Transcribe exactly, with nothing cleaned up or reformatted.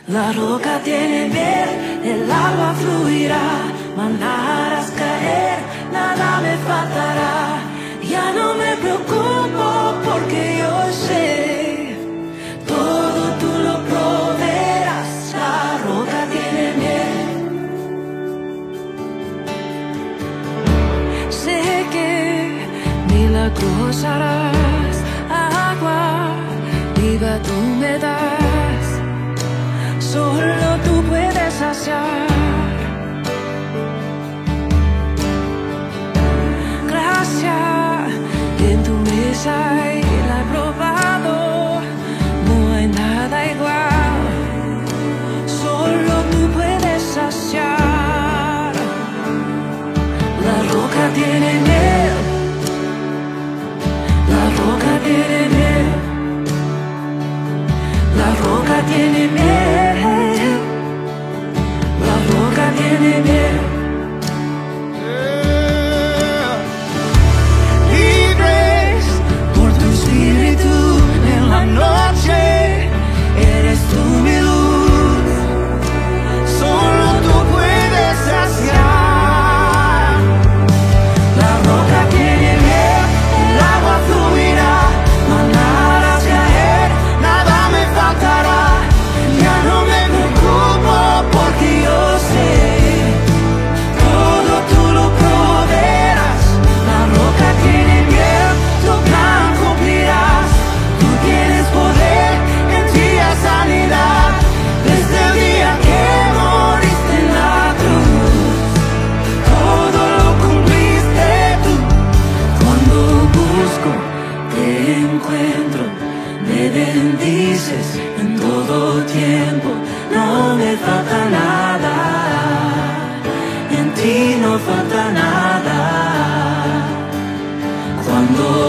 La roca tiene miel, el agua fluirá, mandarás caer, nada me faltará. Ya no me preocupo porque yo sé, todo tú lo proveerás. La roca tiene miel. Sé que milagros harás, agua viva tú me das. Solo tú puedes saciar. Gracia en tu mesa y la he probado. No hay nada igual. Solo tú puedes saciar. La roca tiene miel. La roca tiene miel. La roca tiene miel. La roca tiene miel. Libres por tu espíritu en la noche, eres tú mi luz. Solo tú puedes saciar. La roca tiene miel, el agua fluirá, mandarás caer, nada me faltará. Ya no me preocupo porque yo sé, todo tú lo proveerás. La roca tiene miel, tu plan cumplirás. Tú tienes poder, en ti hay sanidad. Desde el día que moriste en la cruz, todo lo cumpliste tú. Cuando busco, te encuentro, me bendices en todo tiempo. No me falta nada, en ti no falta nada. Cuando